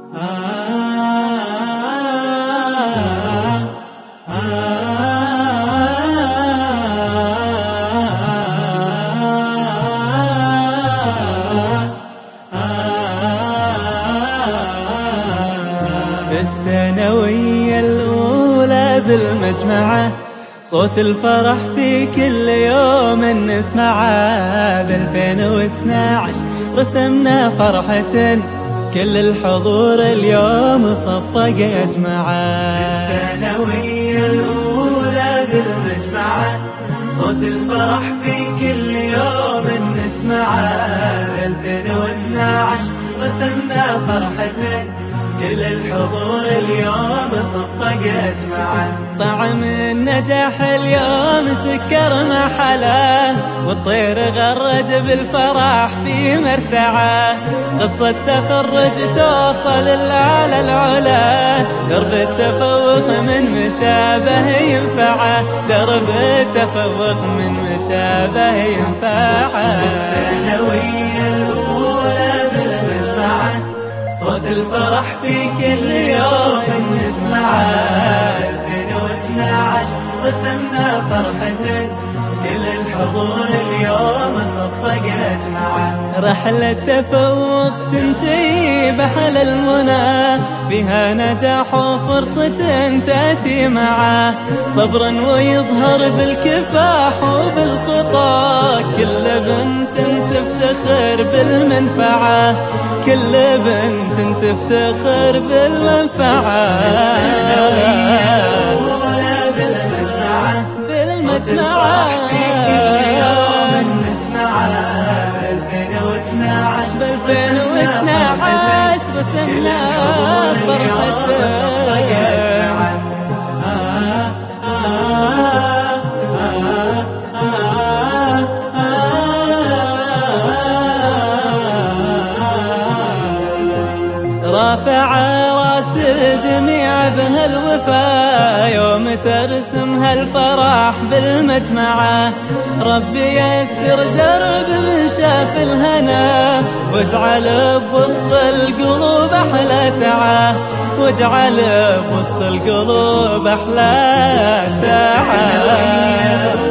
الثانوية الأولى بالمجمعة، صوت الفرح في كل يوم نسمعه. ب2012 رسمنا فرحة، كل الحضور اليوم صفق أجمعه. الثانوية الأولى بالمجمعة، صوت الفرح في كل يوم نسمعه. ب2012 رسمنا فرحة، كل الحضور اليوم صفق أجمعه. طعم النجاح اليوم سكر محله، والطير غرد بالفرح في مرتعه. قصة تخرج توصل لأعلى العلا، درب التفوق من مشابه ينفعه، درب التفوق من مشابه ينفعه. الثانوية الأولى بالمجمعة، صوت الفرح في كل يوم نسمعه. 2012 رسمنا فرحة، كل الحضور اليوم صفق أجمعه. رحلة تفوق تنتهي بحل المنى، فيها نجاح وفرصة تأتي معه. صبرا ويظهر بالكفاح وبالخطى، كل بنت تفتخر بالمنفعة، كل بنت تفتخر بالمنفعة. بالمجمعة في كل يوم نسمعه. 2012 رسمنا فرحة. رافع راس الجميع بهالوفا، يوم ترسم هالفرح بالمجمعة. ربي يسر درب من شاف الهنا، واجعل بوسط القلوب أحلى ساعة، واجعل بوسط القلوب أحلى ساعة.